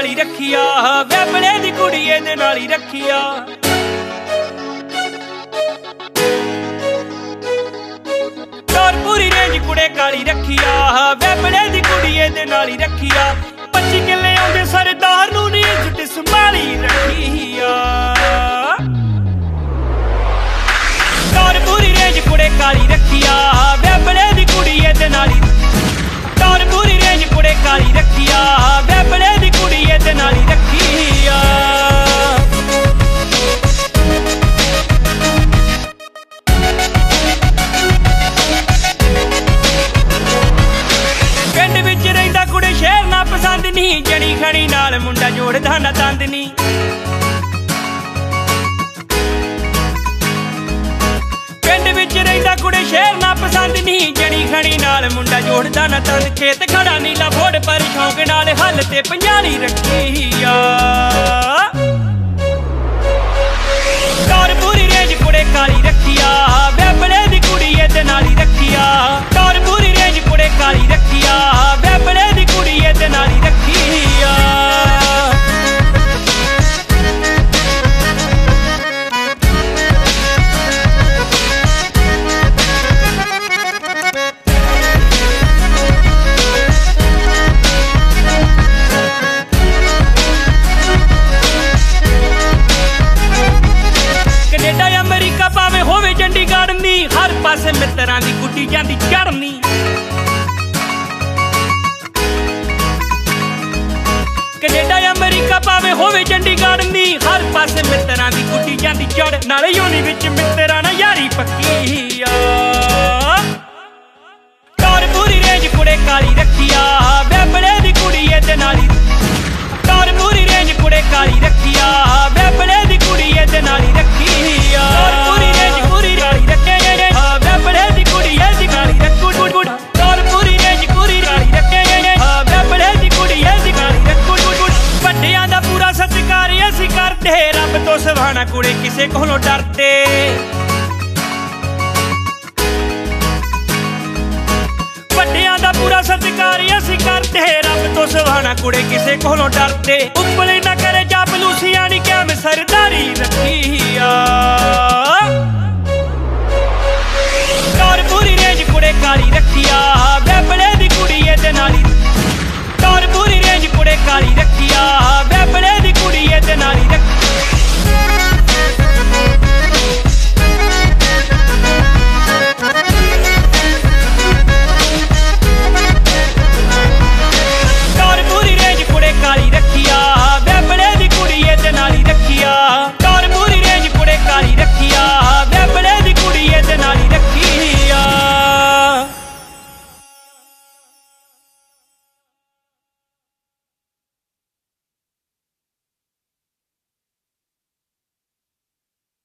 काली रखिया वैबले दी कुड़ी इहदे नाल ही रखिया। पूरी रेंज कुड़े काली रखिया वैबले दी कुड़ी इहदे नाल ही रखिया। 25 किले आउंदे सरदार नूं नी इज्जत संभाली रखिया। पूरी रेंज कुड़े काली रखिया वैबले दी कुड़ी इहदे नाल ही। पूरी रेंज कुड़े काली रखिया वैबले दी कुड़ी इहदे नाल ही रखिया। पिंड विच रहिंदा कुड़े शहर ना पसंद नी जणी खणी नाल मुंडा जोड़दा ना तंद नी। पिंड विच रहिंदा कुड़े शहर ना पसंद नी जणी खणी नाल मुंडा जोड़दा ना तंद। खेत खड़ा नीला फोड़ पर शौक नाल हल ते पंजाली रखिया। पूरी रेंज कुड़े काली रखिया वैबले दी कुड़ी इहदे नाल ही रखिया। पूरी रेंज कुड़े काली रखिया वैबले दी कुड़ी इहदे नाल ही रखिया। कनेडा अमेरिका भावें होवे चंडीगढ़ नी हर पासे मित्रां दी गुड्डी जांदी चढ़नी। कनेडा अमेरिका भावें होवे चंडीगढ़ नी हर पासे मित्रां दी गुड्डी जांदी चढ़। नाले यूनी विच मित्रां नाल यारी पक्की आ। पूरी रेंज कुड़े काली रखिया वैबले दी कुड़ी इहदे नाल ही। पूरी रेंज कुड़े काली रखिया वैबले दी कुड़ी इहदे नाल ही रखिया। पूरी रेंज कुड़ी काली रखिया वैबले दी कुड़ी इहदे नाल ही रखुड़। पूरी रेंज कुड़ी काली रखिया वैबले दी कुड़ी इहदे नाल ही रखुड़। ਵੱਡਿਆਂ ਦਾ पूरा सत्कार ਅਸੀਂ ਕਰਦੇ ਰੱਬ ਤੋਂ ਸਵਾਣਾ ਕੁੜੇ ਕਿਸੇ ਕੋਲੋਂ ਡਰਦੇ। ਵੱਡਿਆਂ ਦਾ पूरा सत्कार ਅਸੀਂ ਕਰਦੇ ਰੱਬ ਤੋਂ ਸਵਾਣਾ ਕੁੜੇ ਕਿਸੇ ਕੋਲੋਂ ਡਰਦੇ। ਉੱਪਲੇ ਨਾ ਕਰੇ ਚਾਪਲੂਸੀਆਂ ਨੀ ਕਿਆ ਮੈਂ ਸਰਦਾਰੀ ਰੱਖੀਆ। पूरी रेंज कुड़े काली रखिया वैबले दी कुड़ी इहदे नाल ही। पूरी रेंज कुड़े काली रखिया वैबले दी कुड़ी इहदे नाल ही रखिया।